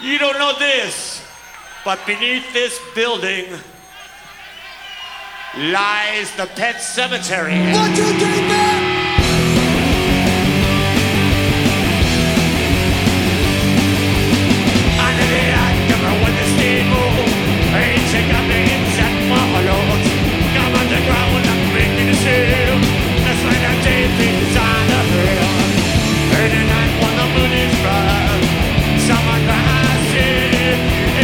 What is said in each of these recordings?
You don't know this, but beneath this building lies the Pet Cemetery. 1, 2, 3, 4. Under the October with the steamboat, check out the insect marlows. Come underground, I'm making a sail. That's why I'm taking on the hill. And the night when the moon is bright, summer grass is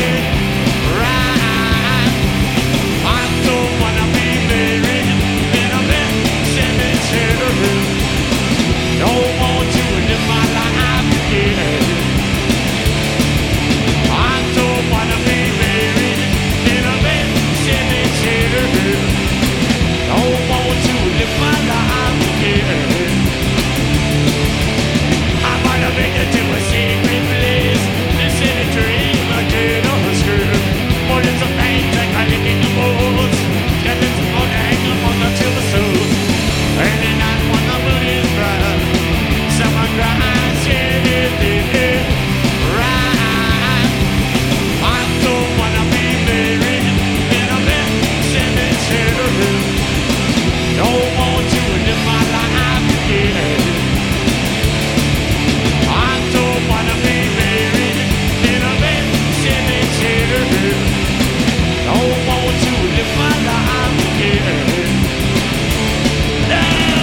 right. I don't wanna be buried in a big cemetery. Don't want to live my life again. I don't wanna be buried in a big cemetery. Don't want to live my life again. I might have made it to a secret place. This is a dream again on the skirt. But it's a pain like I lick in the bones. Got this on the hang up on the silver suit. And the night when the moon is bright, summer grass is right. I don't wanna be buried in a big cemetery. Don't want to live my life again. I don't wanna be buried in a big cemetery. Don't want to live my life again. No.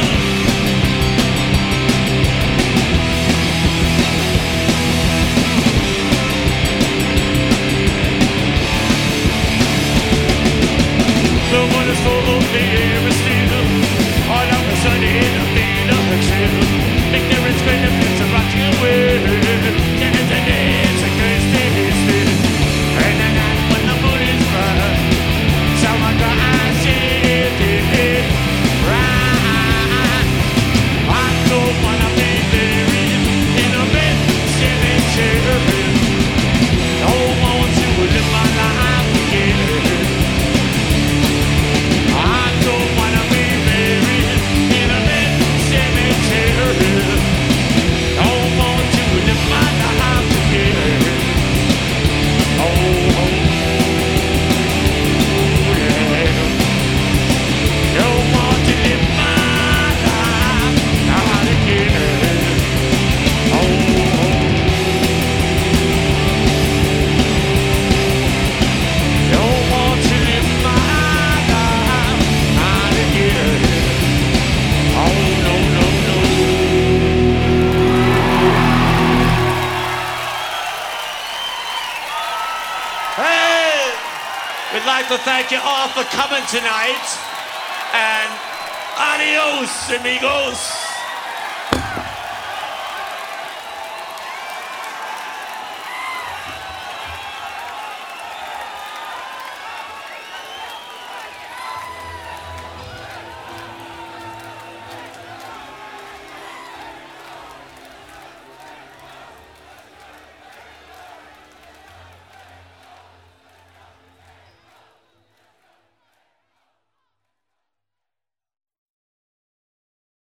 Someone has told the air is still. All of a sudden in a bit of a chill. Ignorance benefits of rotting away. Then it's a day, it's a curse, it's still. And the night when the moon is bright, someone cries, it right. I don't wanna be buried in a big cemetery. Don't want to live my life again. I don't wanna be buried in a big cemetery. Don't want to live my life again. Oh, oh, yeah. Don't want to live my life not again. Oh, oh. Don't want to live my life not again. Oh, no, no, no. Hey! We'd like to thank you all for coming tonight. And adios, amigos.